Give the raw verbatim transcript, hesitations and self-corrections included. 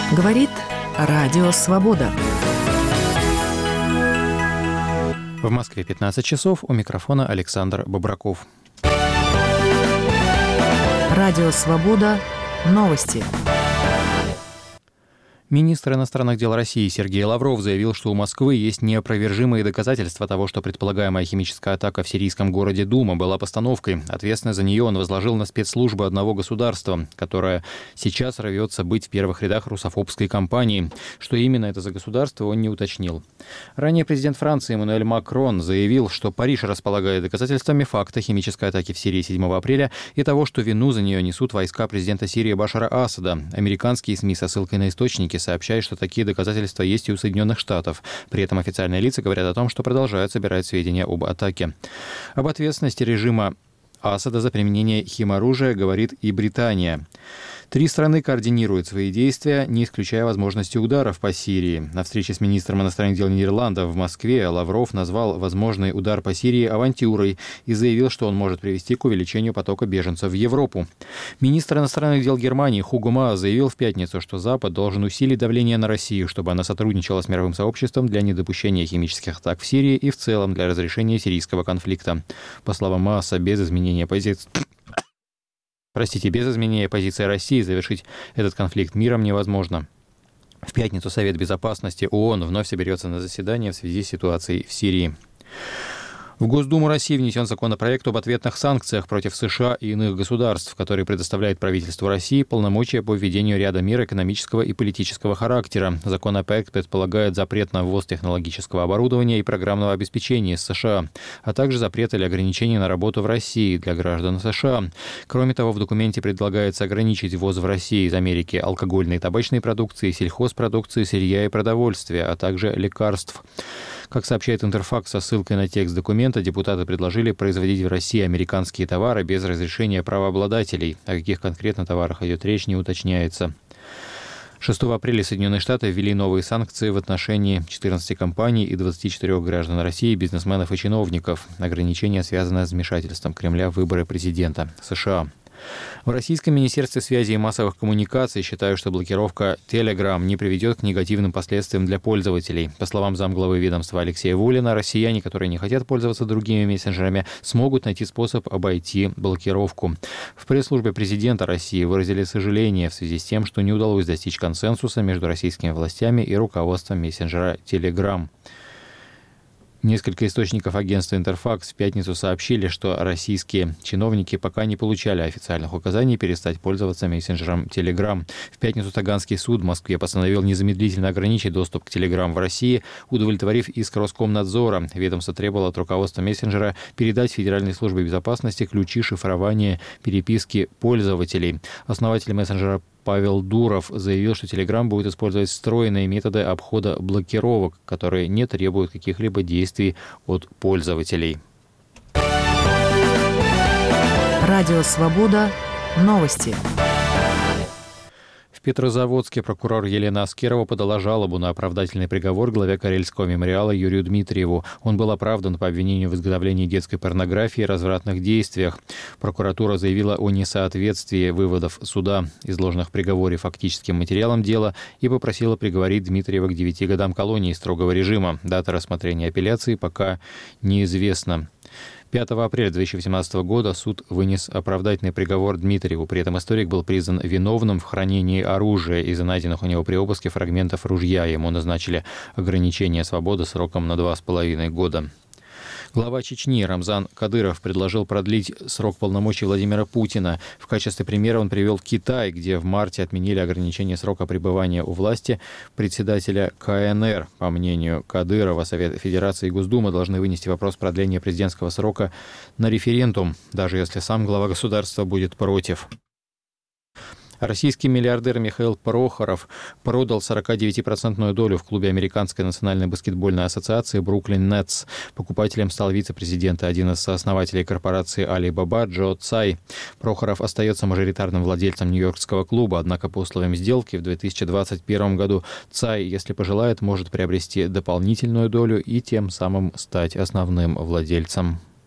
Говорит Радио Свобода. В Москве пятнадцать часов. У микрофона Александр Бобраков. Радио Свобода. Новости. Министр иностранных дел России Сергей Лавров заявил, что у Москвы есть неопровержимые доказательства того, что предполагаемая химическая атака в сирийском городе Дума была постановкой. Ответственность за нее он возложил на спецслужбы одного государства, которое сейчас рвется быть в первых рядах русофобской кампании. Что именно это за государство, он не уточнил. Ранее президент Франции Эммануэль Макрон заявил, что Париж располагает доказательствами факта химической атаки в Сирии седьмого апреля и того, что вину за нее несут войска президента Сирии Башара Асада. Американские СМИ со ссылкой на источники сообщает, что такие доказательства есть и у Соединенных Штатов. При этом официальные лица говорят о том, что продолжают собирать сведения об атаке. Об ответственности режима Асада за применение химоружия говорит и Британия. Три страны координируют свои действия, не исключая возможности ударов по Сирии. На встрече с министром иностранных дел Нидерландов в Москве Лавров назвал возможный удар по Сирии авантюрой и заявил, что он может привести к увеличению потока беженцев в Европу. Министр иностранных дел Германии Хуго Маас заявил в пятницу, что Запад должен усилить давление на Россию, чтобы она сотрудничала с мировым сообществом для недопущения химических атак в Сирии и в целом для разрешения сирийского конфликта. По словам Мааса, без изменения позиции... Простите, без изменения позиции России завершить этот конфликт миром невозможно. В пятницу Совет безопасности ООН вновь соберется на заседание в связи с ситуацией в Сирии. В Госдуму России внесен законопроект об ответных санкциях против США и иных государств, который предоставляет правительству России полномочия по введению ряда мер экономического и политического характера. Законопроект предполагает запрет на ввоз технологического оборудования и программного обеспечения из США, а также запрет или ограничения на работу в России для граждан США. Кроме того, в документе предлагается ограничить ввоз в Россию из Америки алкогольной и табачной продукции, сельхозпродукции, сырья и продовольствия, а также лекарств. Как сообщает Интерфакс со ссылкой на текст документа, депутаты предложили производить в России американские товары без разрешения правообладателей. О каких конкретно товарах идет речь, не уточняется. шестого апреля Соединенные Штаты ввели новые санкции в отношении четырнадцати компаний и двадцати четырёх граждан России, бизнесменов и чиновников. Ограничения связаны с вмешательством Кремля в выборы президента США. В Российском министерстве связи и массовых коммуникаций считают, что блокировка Telegram не приведет к негативным последствиям для пользователей. По словам замглавы ведомства Алексея Вулина, россияне, которые не хотят пользоваться другими мессенджерами, смогут найти способ обойти блокировку. В пресс-службе президента России выразили сожаление в связи с тем, что не удалось достичь консенсуса между российскими властями и руководством мессенджера Telegram. Несколько источников агентства «Интерфакс» в пятницу сообщили, что российские чиновники пока не получали официальных указаний перестать пользоваться мессенджером Telegram. В пятницу Таганский суд в Москве постановил незамедлительно ограничить доступ к Telegram в России, удовлетворив иск Роскомнадзора. Ведомство требовало от руководства мессенджера передать Федеральной службе безопасности ключи шифрования переписки пользователей. Основатель мессенджера Павел Дуров заявил, что Telegram будет использовать встроенные методы обхода блокировок, которые не требуют каких-либо действий от пользователей. Радио Свобода. Новости. В Петрозаводске прокурор Елена Аскерова подала жалобу на оправдательный приговор главе Карельского мемориала Юрию Дмитриеву. Он был оправдан по обвинению в изготовлении детской порнографии и развратных действиях. Прокуратура заявила о несоответствии выводов суда, изложенных в приговоре, фактическим материалам дела, и попросила приговорить Дмитриева к девяти годам колонии строгого режима. Дата рассмотрения апелляции пока неизвестна. пятого апреля две тысячи восемнадцатого года суд вынес оправдательный приговор Дмитриеву. При этом историк был признан виновным в хранении оружия из-за найденных у него при обыске фрагментов ружья. Ему назначили ограничение свободы сроком на два с половиной года. Глава Чечни Рамзан Кадыров предложил продлить срок полномочий Владимира Путина. В качестве примера он привел Китай, где в марте отменили ограничение срока пребывания у власти председателя ка эн эр. По мнению Кадырова, Совет Федерации и Госдума должны вынести вопрос продления президентского срока на референдум, даже если сам глава государства будет против. Российский миллиардер Михаил Прохоров продал сорок девять процентов долю в клубе Американской национальной баскетбольной ассоциации «Бруклин Нетс». Покупателем стал вице-президент и один из сооснователей корпорации Alibaba Джо Цай. Прохоров остается мажоритарным владельцем нью-йоркского клуба, однако по условиям сделки в две тысячи двадцать первом году Цай, если пожелает, может приобрести дополнительную долю и тем самым стать основным владельцем.